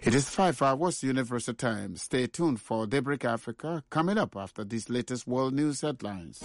It is 5 hours Universal Time. Stay tuned for Daybreak Africa coming up after these latest world news headlines.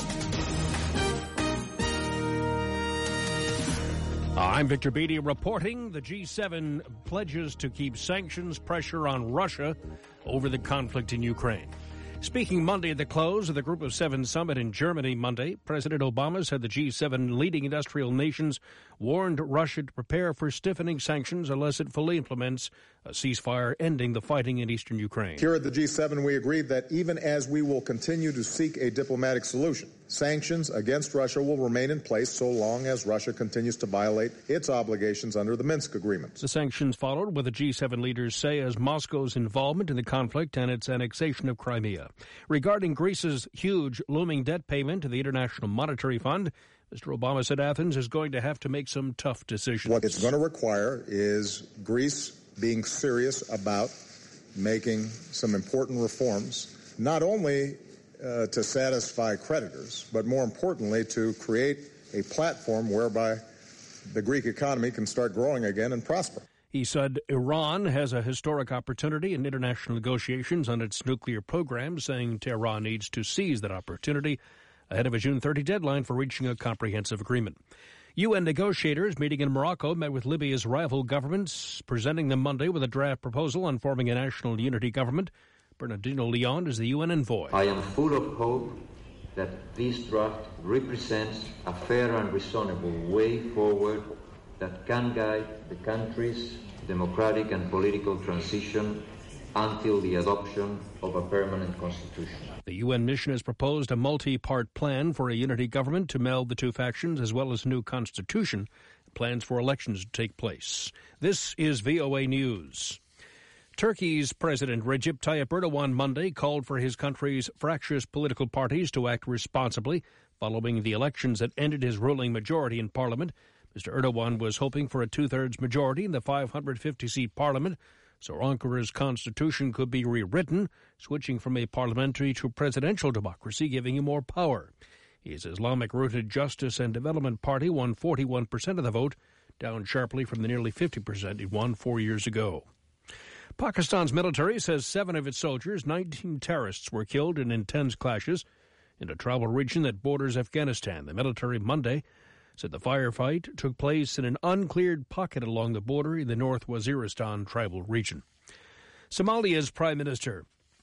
I'm Victor Beattie reporting the G7 pledges to keep sanctions pressure on Russia over the conflict in Ukraine. Speaking Monday at the close of the Group of Seven summit in Germany Monday, President Obama said the G7 leading industrial nations warned Russia to prepare for stiffening sanctions unless it fully implements a ceasefire ending the fighting in eastern Ukraine. Here at the G7, we agreed that even as we will continue to seek a diplomatic solution, sanctions against Russia will remain in place so long as Russia continues to violate its obligations under the Minsk agreements. The sanctions followed what the G7 leaders say as Moscow's involvement in the conflict and its annexation of Crimea. Regarding Greece's huge looming debt payment to the International Monetary Fund, Mr. Obama said Athens is going to have to make some tough decisions. What it's going to require is Greece being serious about making some important reforms, not only to satisfy creditors, but more importantly to create a platform whereby the Greek economy can start growing again and prosper. He said Iran has a historic opportunity in international negotiations on its nuclear program, saying Tehran needs to seize that opportunity ahead of a June 30 deadline for reaching a comprehensive agreement. UN negotiators meeting in Morocco met with Libya's rival governments, presenting them Monday with a draft proposal on forming a national unity government. Bernardino Leon is the UN envoy. I am full of hope that this draft represents a fair and reasonable way forward that can guide the country's democratic and political transition until the adoption of a permanent constitution. The UN mission has proposed a multi-part plan for a unity government to meld the two factions, as well as a new constitution, plans for elections to take place. This is VOA News. Turkey's President Recep Tayyip Erdogan Monday called for his country's fractious political parties to act responsibly following the elections that ended his ruling majority in parliament. Mr. Erdogan was hoping for a two-thirds majority in the 550-seat parliament, so Ankara's constitution could be rewritten, switching from a parliamentary to presidential democracy, giving him more power. His Islamic-rooted Justice and Development Party won 41% of the vote, down sharply from the nearly 50% it won 4 years ago. Pakistan's military says 7 of its soldiers, 19 terrorists, were killed in intense clashes in a tribal region that borders Afghanistan. The military Monday said the firefight took place in an uncleared pocket along the border in the North Waziristan tribal region. Somalia's Prime Minister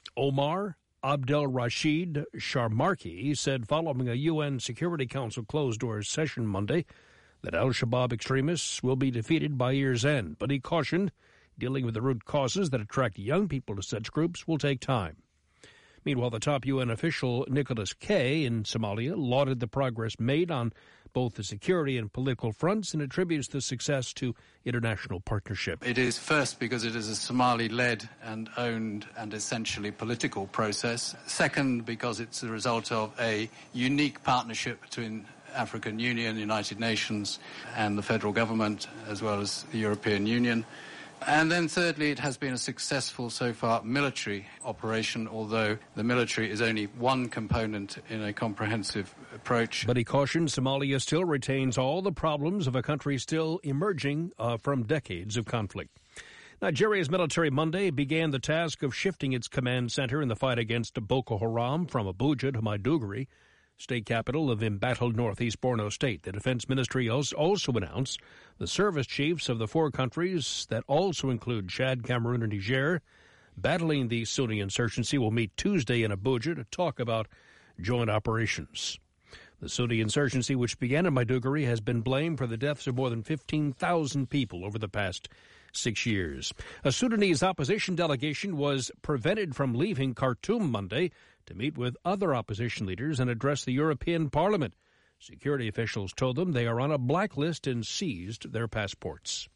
Omar Abdel Rashid Sharmarki said following a UN Security Council closed-doors session Monday that al-Shabaab extremists will be defeated by year's end, but he cautioned dealing with the root causes that attract young people to such groups will take time. Meanwhile, the top UN official Nicholas K. in Somalia lauded the progress made on both the security and political fronts and attributes the success to international partnership. It is first because it is a Somali-led and owned and essentially political process. Second, because it's the result of a unique partnership between African Union, United Nations and the federal government, as well as the European Union. And then thirdly, it has been a successful so far military operation, although the military is only one component in a comprehensive approach. But he cautioned Somalia still retains all the problems of a country still emerging from decades of conflict. Nigeria's military Monday began the task of shifting its command center in the fight against Boko Haram from Abuja to Maiduguri, state capital of embattled northeast Borno State. The Defense Ministry also announced the service chiefs of the 4 countries that also include Chad, Cameroon, and Niger battling the Sunni insurgency will meet Tuesday in Abuja to talk about joint operations. The Sunni insurgency, which began in Maiduguri, has been blamed for the deaths of more than 15,000 people over the past 6 years. A Sudanese opposition delegation was prevented from leaving Khartoum Monday to meet with other opposition leaders and address the European Parliament. Security officials told them they are on a blacklist and seized their passports.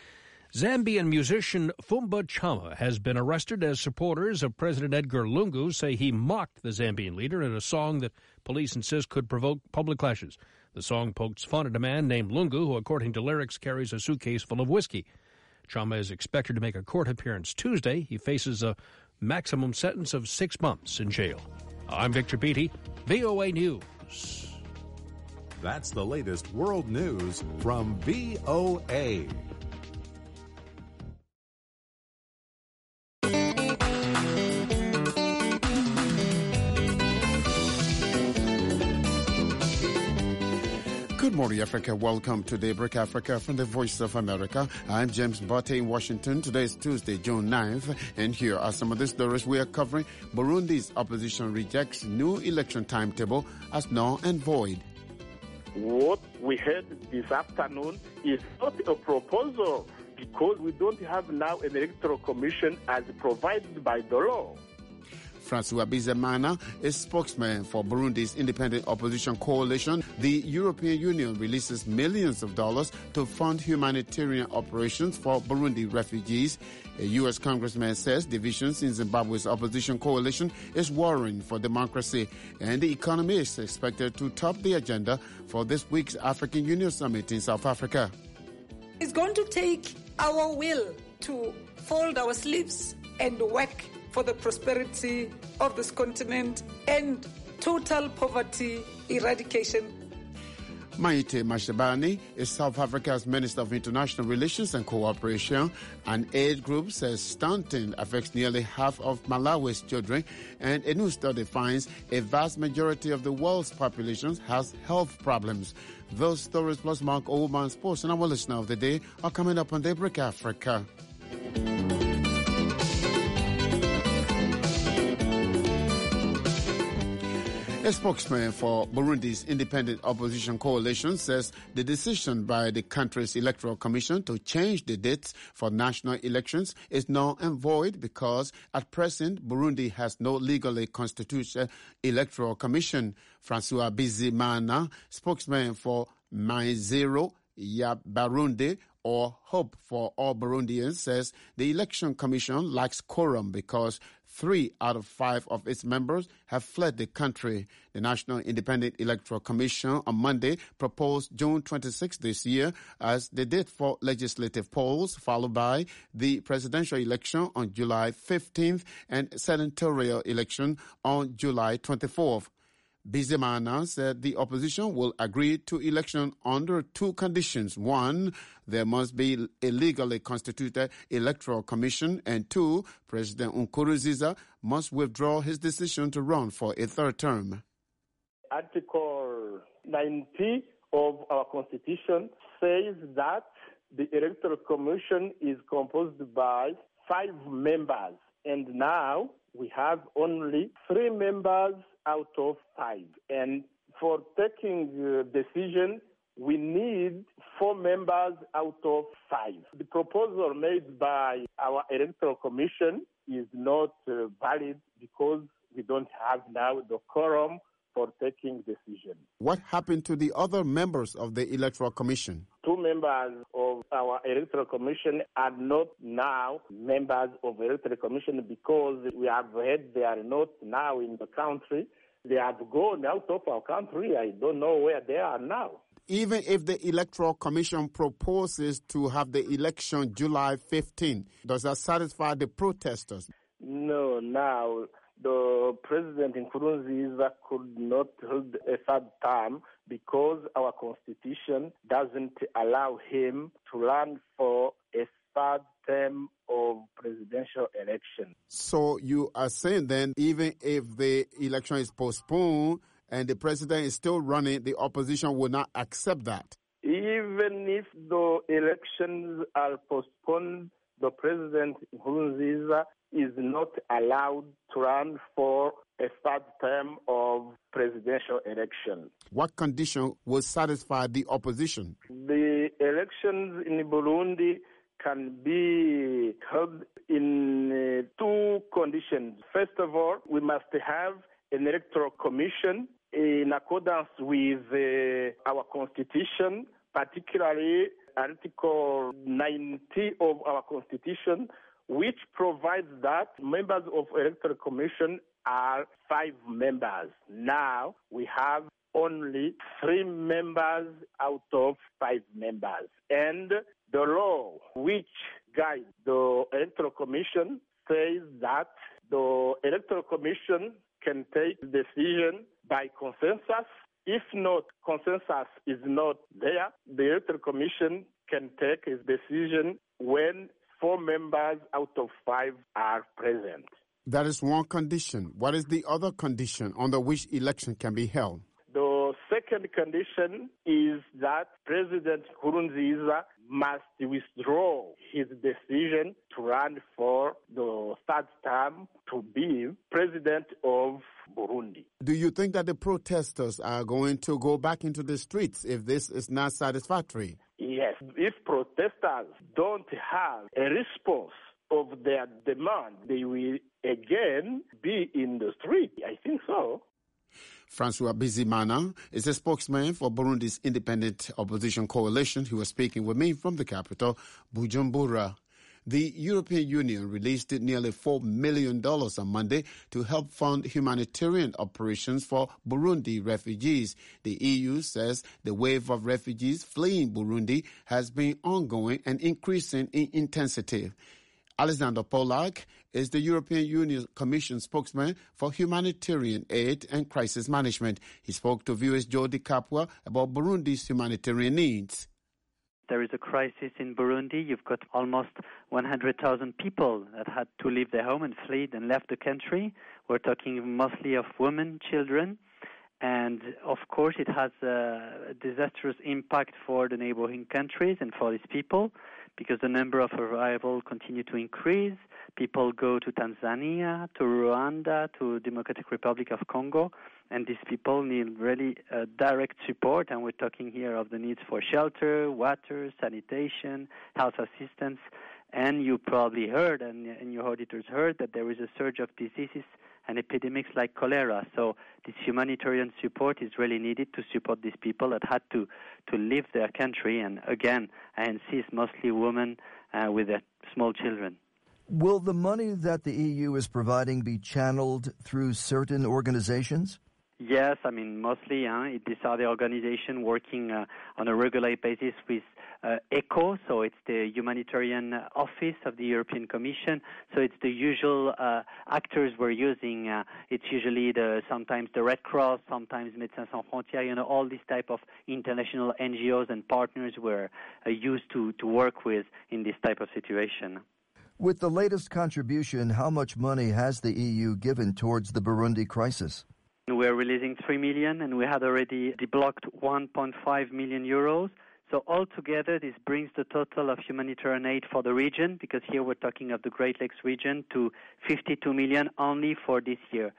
Zambian musician Fumba Chama has been arrested as supporters of President Edgar Lungu say he mocked the Zambian leader in a song that police insist could provoke public clashes. The song pokes fun at a man named Lungu, who, according to lyrics, carries a suitcase full of whiskey. Chama is expected to make a court appearance Tuesday. He faces a maximum sentence of 6 months in jail. I'm Victor Beattie, VOA News. That's the latest world news from VOA. morning, Africa. Welcome to Daybreak Africa from the Voice of America. I'm James Botte in Washington. Today is Tuesday, June 9th, and here are some of the stories we are covering. Burundi's opposition rejects new election timetable as null and void. What we heard this afternoon is not a proposal because we don't have now an electoral commission as provided by the law. Francois Bizimana is spokesman for Burundi's independent opposition coalition. The European Union releases millions of dollars to fund humanitarian operations for Burundi refugees. A U.S. congressman says divisions in Zimbabwe's opposition coalition is worrying for democracy, and the economy is expected to top the agenda for this week's African Union Summit in South Africa. It's going to take our will to fold our sleeves and work for the prosperity of this continent and total poverty eradication. Maite Mashabane is South Africa's Minister of International Relations and Cooperation. An aid group says stunting affects nearly half of Malawi's children, and a new study finds a vast majority of the world's population has health problems. Those stories plus Mark Oldman Sports and our listener of the day are coming up on Daybreak Africa. A spokesman for Burundi's independent opposition coalition says the decision by the country's electoral commission to change the dates for national elections is null and void because at present Burundi has no legally constituted electoral commission. Francois Bizimana, spokesman for Maizero ya Barundi, or Hope for All Burundians, says the election commission lacks quorum because 3 out of 5 of its members have fled the country. The National Independent Electoral Commission on Monday proposed June 26 this year as the date for legislative polls, followed by the presidential election on July 15th and senatorial election on July 24th. Bizimana said the opposition will agree to election under 2 conditions. 1, there must be a legally constituted electoral commission, and 2, President Nkurunziza must withdraw his decision to run for a 3rd term. Article 90 of our Constitution says that the electoral commission is composed by 5 members, and now we have only 3 members out of 5. And for taking the decision, we need 4 members out of 5. The proposal made by our electoral commission is not valid because we don't have now the quorum for taking decision. What happened to the other members of the electoral commission? 2 members of our electoral commission are not now members of the electoral commission because we have heard they are not now in the country. They have gone out of our country. I don't know where they are now. Even if the electoral commission proposes to have the election July 15, does that satisfy the protesters? No, now the President Nkurunziza could not hold a 3rd term because our Constitution doesn't allow him to run for a 3rd term of presidential election. So you are saying then, even if the election is postponed and the president is still running, the opposition will not accept that? Even if the elections are postponed, the President Nkurunziza is not allowed to run for a 3rd term of presidential election. What condition will satisfy the opposition? The elections in Burundi can be held in 2 conditions. First of all, we must have an electoral commission in accordance with our Constitution, particularly Article 90 of our Constitution, which provides that members of electoral commission are 5 members. Now we have only 3 members out of 5 members. And the law which guides the electoral commission says that the electoral commission can take decision by consensus. If not, consensus is not there, the electoral commission can take its decision when 4 members out of 5 are present. That is one condition. What is the other condition under which election can be held? The second condition is that President Nkurunziza must withdraw his decision to run for the third term to be president of Burundi. Do you think that the protesters are going to go back into the streets if this is not satisfactory? Yes. If protesters don't have a response of their demand, they will again be in the street. I think so. Francois Bizimana is a spokesman for Burundi's independent opposition coalition. He was speaking with me from the capital, Bujumbura. The European Union released nearly $4 million on Monday to help fund humanitarian operations for Burundi refugees. The EU says the wave of refugees fleeing Burundi has been ongoing and increasing in intensity. Alexander Polak is the European Union Commission spokesman for humanitarian aid and crisis management. He spoke to viewers Jody Kapwa about Burundi's humanitarian needs. There is a crisis in Burundi. You've got almost 100,000 people that had to leave their home and fled and left the country. We're talking mostly of women, children. And, of course, it has a disastrous impact for the neighboring countries and for these people because the number of arrivals continue to increase. People go to Tanzania, to Rwanda, to Democratic Republic of Congo, and these people need really direct support, and we're talking here of the needs for shelter, water, sanitation, health assistance, and you probably heard, and your auditors heard, that there is a surge of diseases and epidemics like cholera. So this humanitarian support is really needed to support these people that had to leave their country, and again, I insist, mostly women with their small children. Will the money that the EU is providing be channeled through certain organizations? Yes, I mean, mostly these are the organizations working on a regular basis with ECHO, so it's the Humanitarian Office of the European Commission. So it's the usual actors we're using. It's usually sometimes the Red Cross, sometimes Médecins Sans Frontières, all these type of international NGOs and partners we're used to work with in this type of situation. With the latest contribution, how much money has the EU given towards the Burundi crisis? We're releasing 3 million, and we had already deblocked 1.5 million euros. So altogether, this brings the total of humanitarian aid for the region, because here we're talking of the Great Lakes region, to 52 million only for this year,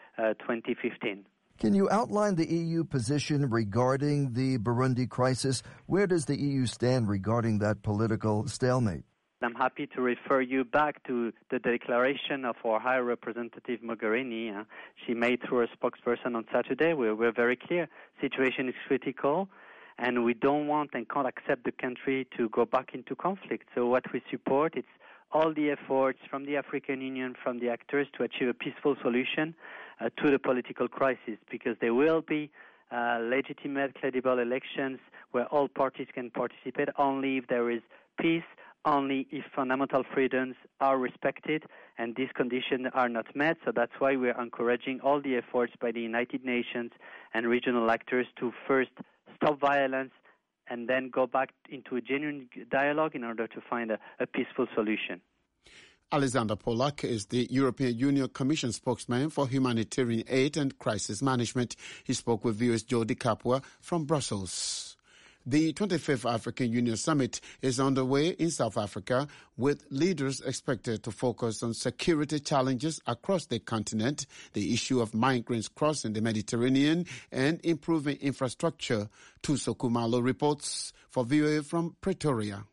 2015. Can you outline the EU position regarding the Burundi crisis? Where does the EU stand regarding that political stalemate? I'm happy to refer you back to the declaration of our High Representative Mogherini. She made through her spokesperson on Saturday. We're very clear. Situation is critical, and we don't want and can't accept the country to go back into conflict. So what we support is all the efforts from the African Union, from the actors, to achieve a peaceful solution to the political crisis, because there will be legitimate, credible elections where all parties can participate only if there is peace, only if fundamental freedoms are respected, and these conditions are not met. So that's why we're encouraging all the efforts by the United Nations and regional actors to first stop violence and then go back into a genuine dialogue in order to find a peaceful solution. Alexander Polak is the European Union Commission spokesman for humanitarian aid and crisis management. He spoke with viewers Jody Kapwa from Brussels. The 25th African Union Summit is underway in South Africa, with leaders expected to focus on security challenges across the continent, the issue of migrants crossing the Mediterranean, and improving infrastructure. Tuso Kumalo reports for VOA from Pretoria.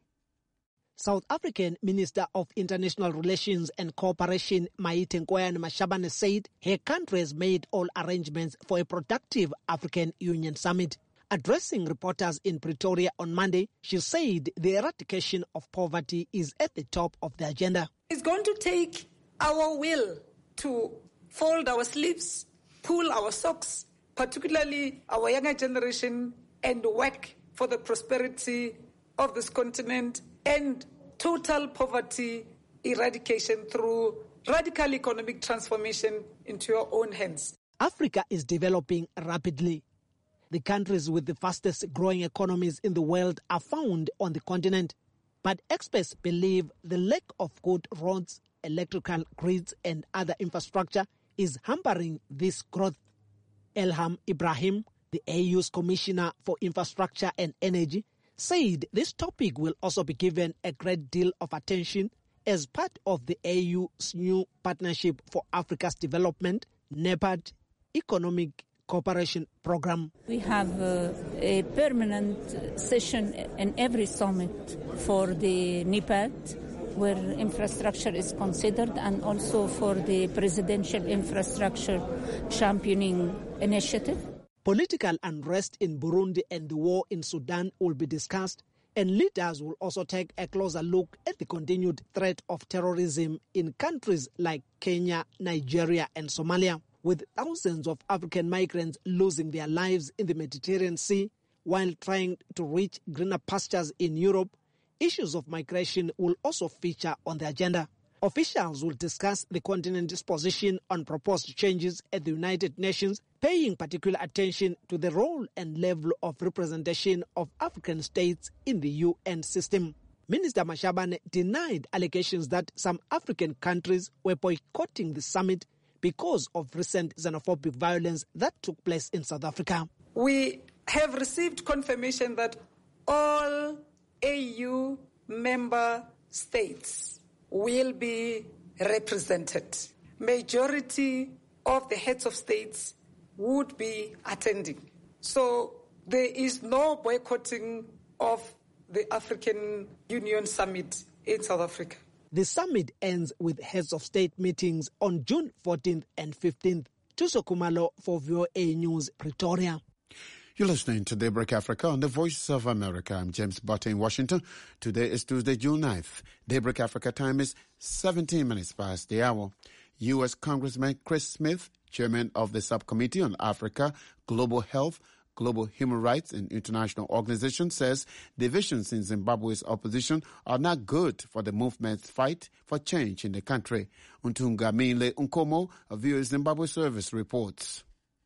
South African Minister of International Relations and Cooperation Maite Nkoyane Mashabane said her country has made all arrangements for a productive African Union Summit. Addressing reporters in Pretoria on Monday, she said the eradication of poverty is at the top of the agenda. It's going to take our will to fold our sleeves, pull our socks, particularly our younger generation, and work for the prosperity of this continent and total poverty eradication through radical economic transformation into your own hands. Africa is developing rapidly. The countries with the fastest growing economies in the world are found on the continent. But experts believe the lack of good roads, electrical grids and other infrastructure is hampering this growth. Elham Ibrahim The AU's Commissioner for Infrastructure and Energy said this topic will also be given a great deal of attention as part of the AU's new Partnership for Africa's Development, NEPAD, Economic Cooperation Program. We have a permanent session in every summit for the NEPAD, where infrastructure is considered, and also for the Presidential Infrastructure Championing Initiative. Political unrest in Burundi and the war in Sudan will be discussed, and leaders will also take a closer look at the continued threat of terrorism in countries like Kenya, Nigeria, and Somalia. With thousands of African migrants losing their lives in the Mediterranean Sea while trying to reach greener pastures in Europe, issues of migration will also feature on the agenda. Officials will discuss the continent's position on proposed changes at the United Nations, paying particular attention to the role and level of representation of African states in the UN system. Minister Mashabane denied allegations that some African countries were boycotting the summit because of recent xenophobic violence that took place in South Africa. We have received confirmation that all AU member states will be represented. Majority of the heads of states would be attending. So there is no boycotting of the African Union Summit in South Africa. The summit ends with heads of state meetings on June 14th and 15th. Tuso Kumalo for VOA News, Pretoria. You're listening to Daybreak Africa on the Voice of America. I'm James Butter in Washington. Today is Tuesday, June 9th. Daybreak Africa time is 17 minutes past the hour. U.S. Congressman Chris Smith, chairman of the Subcommittee on Africa, Global Health, Global Human Rights and International Organization, says divisions in Zimbabwe's opposition are not good for the movement's fight for change in the country. Untungamile Nkomo, of VOA Zimbabwe Service, reports.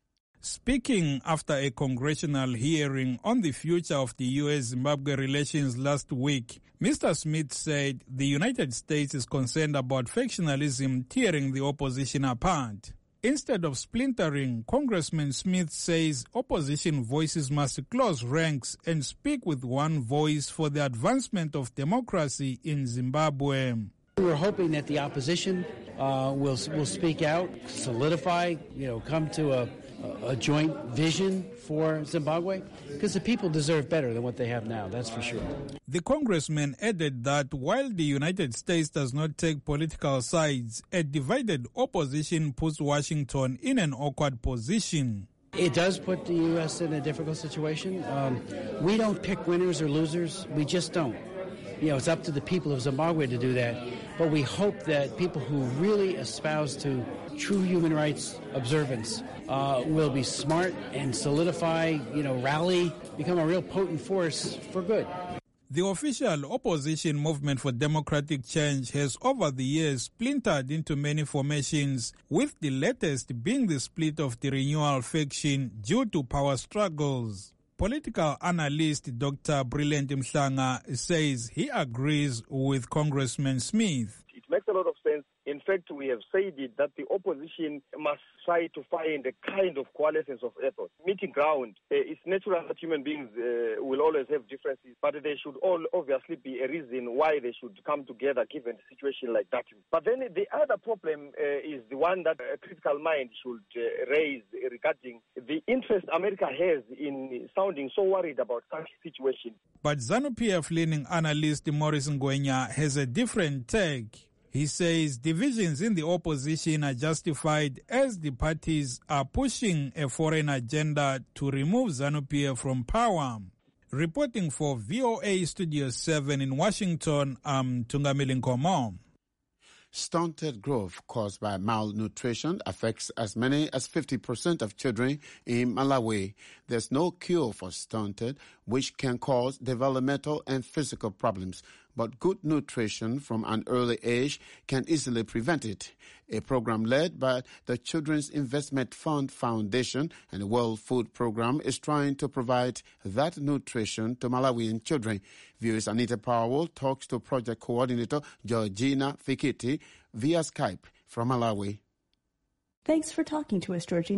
Speaking after a congressional hearing on the future of the U.S.-Zimbabwe relations last week, Mr. Smith said the United States is concerned about factionalism tearing the opposition apart. Instead of splintering, Congressman Smith says opposition voices must close ranks and speak with one voice for the advancement of democracy in Zimbabwe. We're hoping that the opposition will speak out, solidify, come to a joint vision for Zimbabwe, because the people deserve better than what they have now, that's for sure. The congressman added that while the United States does not take political sides, a divided opposition puts Washington in an awkward position. It does put the U.S. in a difficult situation. We don't pick winners or losers. We just don't. It's up to the people of Zimbabwe to do that. But we hope that people who really espouse to true human rights observance will be smart and solidify, rally, become a real potent force for good. The official opposition movement for democratic change has over the years splintered into many formations, with the latest being the split of the Renewal faction due to power struggles. Political analyst Dr. Brilliant Mhlanga says he agrees with Congressman Smith. It makes a lot of sense. In fact, we have said it that the opposition must try to find a kind of coalescence of effort, meeting ground. It's natural that human beings will always have differences, but there should all obviously be a reason why they should come together given a situation like that. But then the other problem is the one that a critical mind should raise regarding the interest America has in sounding so worried about such a situation. But ZANU-PF leaning analyst Maurice Ngwenya has a different take. He says divisions in the opposition are justified as the parties are pushing a foreign agenda to remove ZANU-PF from power. Reporting for VOA Studio 7 in Washington, I'm Tungamile Nkomo. Stunted growth caused by malnutrition affects as many as 50% of children in Malawi. There's no cure for stunted, which can cause developmental and physical problems, but good nutrition from an early age can easily prevent it. A program led by the Children's Investment Fund Foundation and the World Food Program is trying to provide that nutrition to Malawian children. VOA's Anita Powell talks to project coordinator Georgina Fikiti via Skype from Malawi. Thanks for talking to us, Georgina.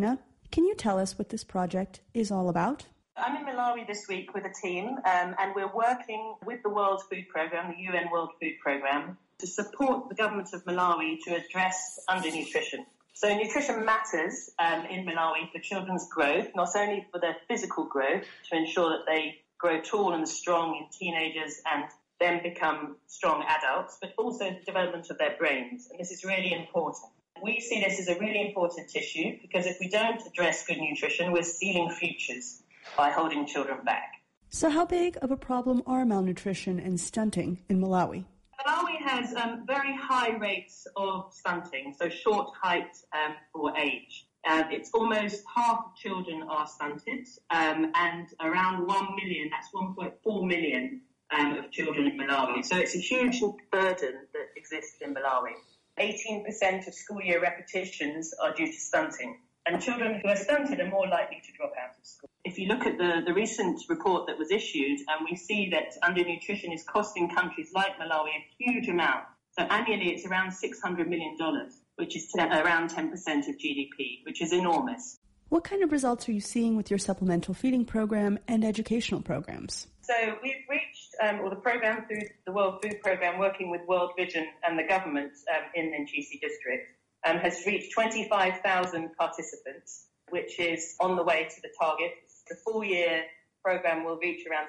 Can you tell us what this project is all about? I'm in Malawi this week with a team, and we're working with the World Food Programme, the UN World Food Programme, to support the government of Malawi to address undernutrition. So nutrition matters in Malawi for children's growth, not only for their physical growth, to ensure that they grow tall and strong in teenagers and then become strong adults, but also the development of their brains. And this is really important. We see this as a really important issue because if we don't address good nutrition, we're stealing futures by holding children back. So how big of a problem are malnutrition and stunting in Malawi? Malawi has very high rates of stunting, so short height for age. It's almost half of children are stunted, and around 1 million, that's 1.4 million of children in Malawi. So it's a huge burden that exists in Malawi. 18% of school year repetitions are due to stunting, and children who are stunted are more likely to drop out of school. If you look at the recent report that was issued, we see that undernutrition is costing countries like Malawi a huge amount. So annually it's around $600 million, which is around 10% of GDP, which is enormous. What kind of results are you seeing with your supplemental feeding program and educational programs? So we've reached, the program through the World Food Programme, working with World Vision and the government in Nchisi district, has reached 25,000 participants, which is on the way to the target. The full-year program will reach around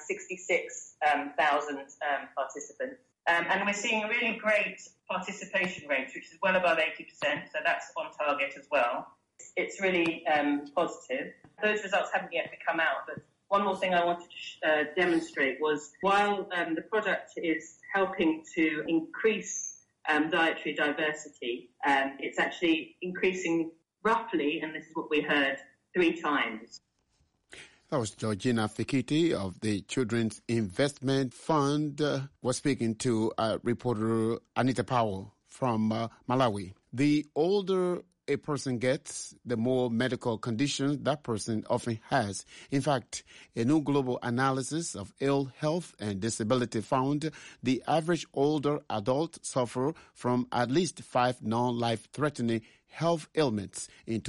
66,000 participants. And we're seeing a really great participation rate, which is well above 80%, so that's on target as well. It's really positive. Those results haven't yet come out, but one more thing I wanted to demonstrate was while the product is helping to increase dietary diversity, it's actually increasing roughly, and this is what we heard, 3 times. That was Georgina Fikiti of the Children's Investment Fund was speaking to reporter Anita Powell from Malawi. The older a person gets, the more medical conditions that person often has. In fact, a new global analysis of ill health and disability found the average older adult suffer from at least 5 non-life-threatening health ailments in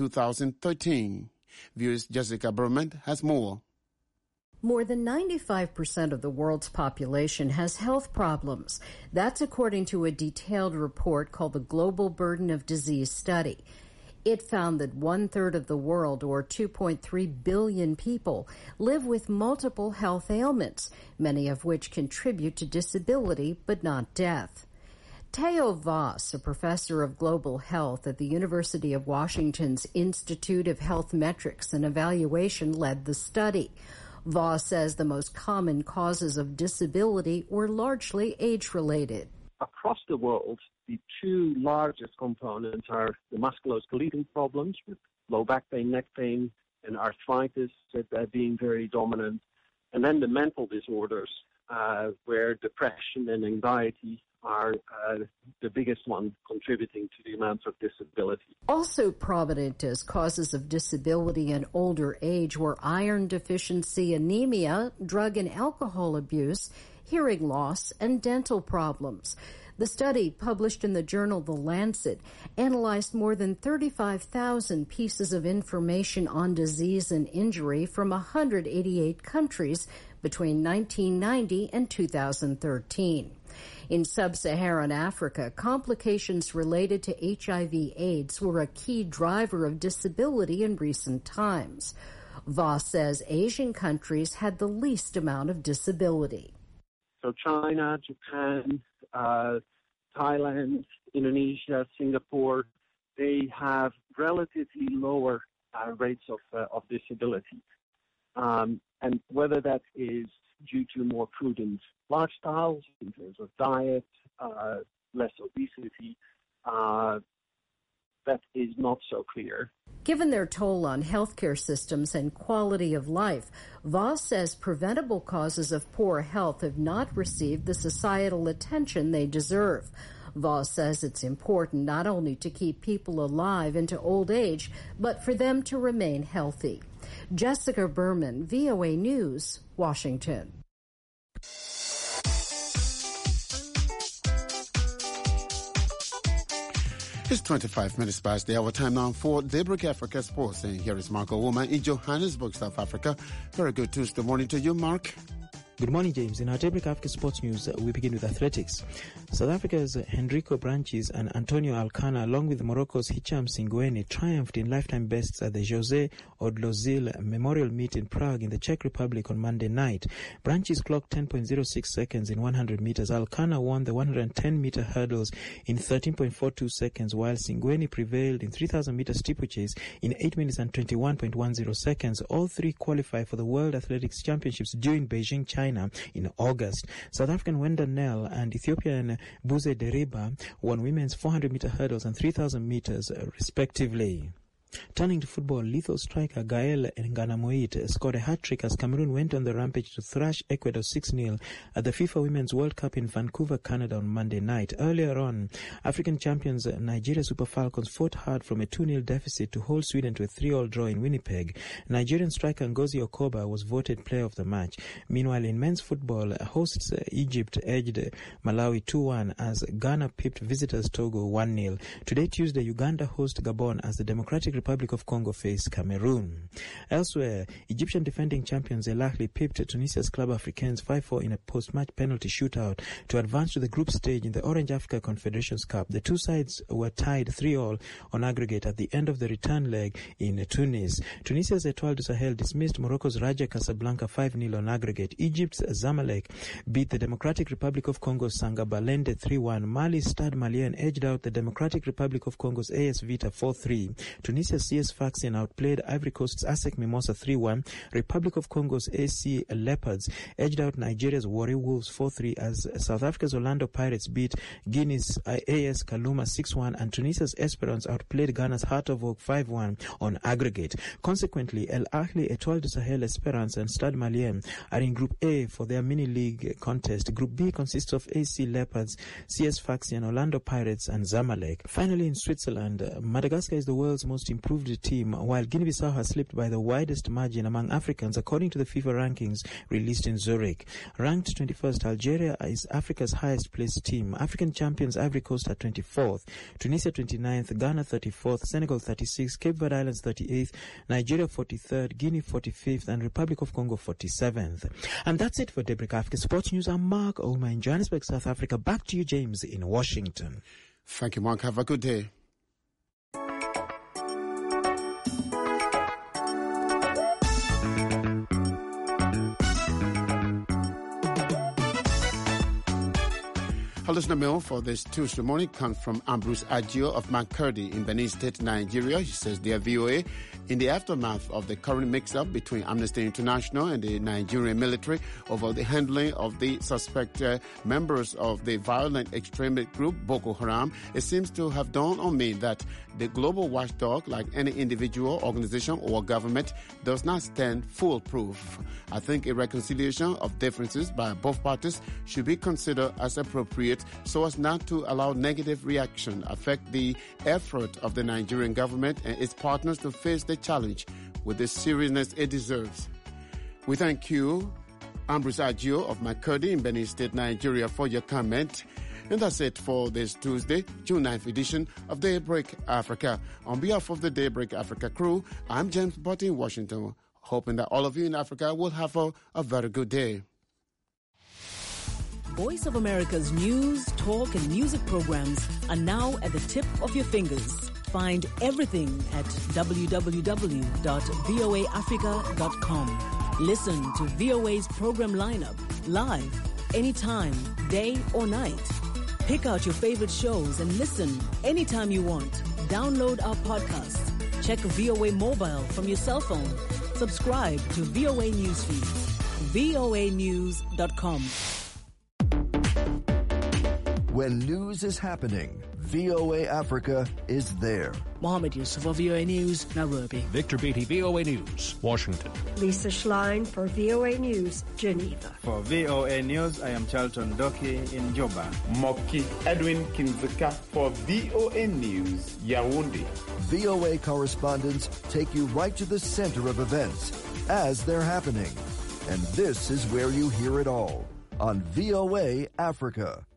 2013. Viewers Jessica Berman has more. More than 95% of the world's population has health problems. That's according to a detailed report called the Global Burden of Disease Study. It found that 1/3 of the world, or 2.3 billion people, live with multiple health ailments, many of which contribute to disability but not death. Theo Voss, a professor of global health at the University of Washington's Institute of Health Metrics and Evaluation, led the study. Voss says the most common causes of disability were largely age-related. Across the world, the 2 largest components are the musculoskeletal problems with low back pain, neck pain, and arthritis being very dominant, and then the mental disorders where depression and anxiety are the biggest one contributing to the amount of disability. Also prominent as causes of disability in older age were iron deficiency, anemia, drug and alcohol abuse, hearing loss, and dental problems. The study, published in the journal The Lancet, analyzed more than 35,000 pieces of information on disease and injury from 188 countries between 1990 and 2013. In sub-Saharan Africa, complications related to HIV/AIDS were a key driver of disability in recent times. Voss says Asian countries had the least amount of disability. So China, Japan, Thailand, Indonesia, Singapore, they have relatively lower rates of disability. And whether that is due to more prudent lifestyles in terms of diet, less obesity, that is not so clear. Given their toll on healthcare systems and quality of life, Voss says preventable causes of poor health have not received the societal attention they deserve. Voss says it's important not only to keep people alive into old age, but for them to remain healthy. Jessica Berman, VOA News, Washington. It's 25 minutes past the hour time now for Daybreak Africa Sports. And here is Marco Woman in Johannesburg, South Africa. Very good Tuesday morning to you, Mark. Good morning, James. In our Daybreak Africa Sports News, we begin with athletics. South Africa's Henrico Branches and Antonio Alcana, along with Morocco's Hicham Singweni, triumphed in lifetime bests at the José Odlozil Memorial Meet in Prague in the Czech Republic on Monday night. Branches clocked 10.06 seconds in 100 meters. Alcana won the 110-meter hurdles in 13.42 seconds, while Singweni prevailed in 3,000-meter steeplechase in 8 minutes and 21.10 seconds. All three qualify for the World Athletics Championships due in Beijing, China, in August. South African Wenda Nel and Ethiopian Buze Deriba won women's 400-meter hurdles and 3,000 meters, respectively. Turning to football, lethal striker Gael Nganamoit scored a hat-trick as Cameroon went on the rampage to thrash Ecuador 6-0 at the FIFA Women's World Cup in Vancouver, Canada on Monday night. Earlier on, African champions Nigeria Super Falcons fought hard from a 2-0 deficit to hold Sweden to a 3-3 draw in Winnipeg. Nigerian striker Ngozi Okoba was voted player of the match. Meanwhile, in men's football, hosts Egypt edged Malawi 2-1 as Ghana pipped visitors Togo 1-0. Today, Tuesday, Uganda host Gabon as the Democratic Republic of Congo face Cameroon. Elsewhere, Egyptian defending champions El Ahly pipped Tunisia's Club Africains 5-4 in a post-match penalty shootout to advance to the group stage in the Orange Africa Confederations Cup. The two sides were tied 3-3 on aggregate at the end of the return leg in Tunis. Tunisia's Etoile du Sahel dismissed Morocco's Raja Casablanca 5-0 on aggregate. Egypt's Zamalek beat the Democratic Republic of Congo's Sanga Balende 3-1. Mali's Stade Malien edged out the Democratic Republic of Congo's AS Vita 4-3. Tunisia's CS Sfaxien outplayed Ivory Coast's ASEC Mimosa 3-1. Republic of Congo's AC Leopards edged out Nigeria's Warri Wolves 4-3 as South Africa's Orlando Pirates beat Guinea's AS Kaluma 6-1 and Tunisia's Esperance outplayed Ghana's Heart of Oak 5-1 on aggregate. Consequently, El Ahly, Etoile du Sahel, Esperance and Stade Malien are in Group A for their mini-league contest. Group B consists of AC Leopards, CS Sfaxien, Orlando Pirates and Zamalek. Finally, in Switzerland, Madagascar is the world's most improved team, while Guinea-Bissau has slipped by the widest margin among Africans, according to the FIFA rankings released in Zurich. Ranked 21st, Algeria is Africa's highest-placed team. African champions Ivory Coast are 24th, Tunisia 29th, Ghana 34th, Senegal 36th, Cape Verde Islands 38th, Nigeria 43rd, Guinea 45th, and Republic of Congo 47th. And that's it for Daybreak Africa Sports News. I'm Mark Ouma in Johannesburg, South Africa. Back to you, James, in Washington. Thank you, Mark. Have a good day. Our listener mail for this Tuesday morning comes from Ambrose Adjo of Makurdi in Benin State, Nigeria. He says, "Dear VOA, in the aftermath of the current mix-up between Amnesty International and the Nigerian military over the handling of the suspected members of the violent extremist group Boko Haram, it seems to have dawned on me that the global watchdog, like any individual, organization, or government, does not stand foolproof. I think a reconciliation of differences by both parties should be considered as appropriate so as not to allow negative reaction affect the effort of the Nigerian government and its partners to face the challenge with the seriousness it deserves." We thank you, Ambrose Adjo of Makurdi in Benin State, Nigeria, for your comment. And that's it for this Tuesday, June 9th edition of Daybreak Africa. On behalf of the Daybreak Africa crew, I'm James Botti in Washington, hoping that all of you in Africa will have a very good day. Voice of America's news, talk, and music programs are now at the tip of your fingers. Find everything at www.voaafrica.com. Listen to VOA's program lineup live, anytime, day or night. Pick out your favorite shows and listen anytime you want. Download our podcast. Check VOA Mobile from your cell phone. Subscribe to VOA Newsfeed. voanews.com. When news is happening, VOA Africa is there. Mohammed Yusuf of VOA News, Nairobi. Victor Beatty, VOA News, Washington. Lisa Schlein for VOA News, Geneva. For VOA News, I am Charlton Doki in Juba. Moki Edwin Kinzika for VOA News, Yaoundé. VOA correspondents take you right to the center of events as they're happening. And this is where you hear it all on VOA Africa.